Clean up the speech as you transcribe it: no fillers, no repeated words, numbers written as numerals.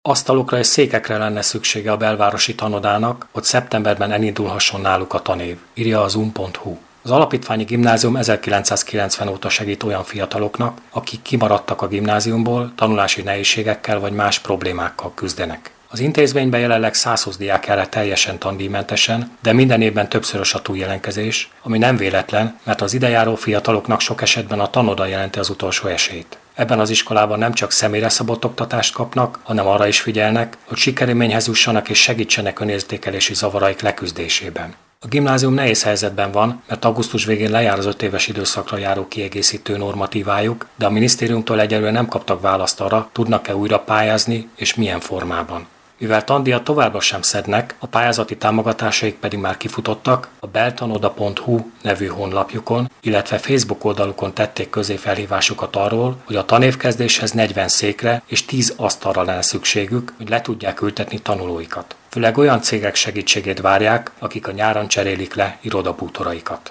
Asztalokra és székekre lenne szüksége a belvárosi tanodának, hogy szeptemberben elindulhasson náluk a tanév, írja az un.hu. Az alapítványi gimnázium 1990 óta segít olyan fiataloknak, akik kimaradtak a gimnáziumból, tanulási nehézségekkel vagy más problémákkal küzdenek. Az intézményben jelenleg 120 diák jár teljesen tandíjmentesen, de minden évben többszörös a túljelentkezés, ami nem véletlen, mert az idejáró fiataloknak sok esetben a tanoda jelenti az utolsó esélyt. Ebben az iskolában nem csak személyre szabott oktatást kapnak, hanem arra is figyelnek, hogy sikerélményhez jussanak és segítsenek önértékelési zavaraik leküzdésében. A gimnázium nehéz helyzetben van, mert augusztus végén lejár az 5 éves időszakra járó kiegészítő normatívájuk, de a minisztériumtól egyelőre nem kaptak választ arra, tudnak-e újra pályázni és milyen formában. Mivel tandíjat továbbra sem szednek, a pályázati támogatásaik pedig már kifutottak, a beltanoda.hu nevű honlapjukon, illetve Facebook oldalukon tették közé felhívásukat arról, hogy a tanévkezdéshez 40 székre és 10 asztalra lenne szükségük, hogy le tudják ültetni tanulóikat. Főleg olyan cégek segítségét várják, akik a nyáron cserélik le irodabútoraikat.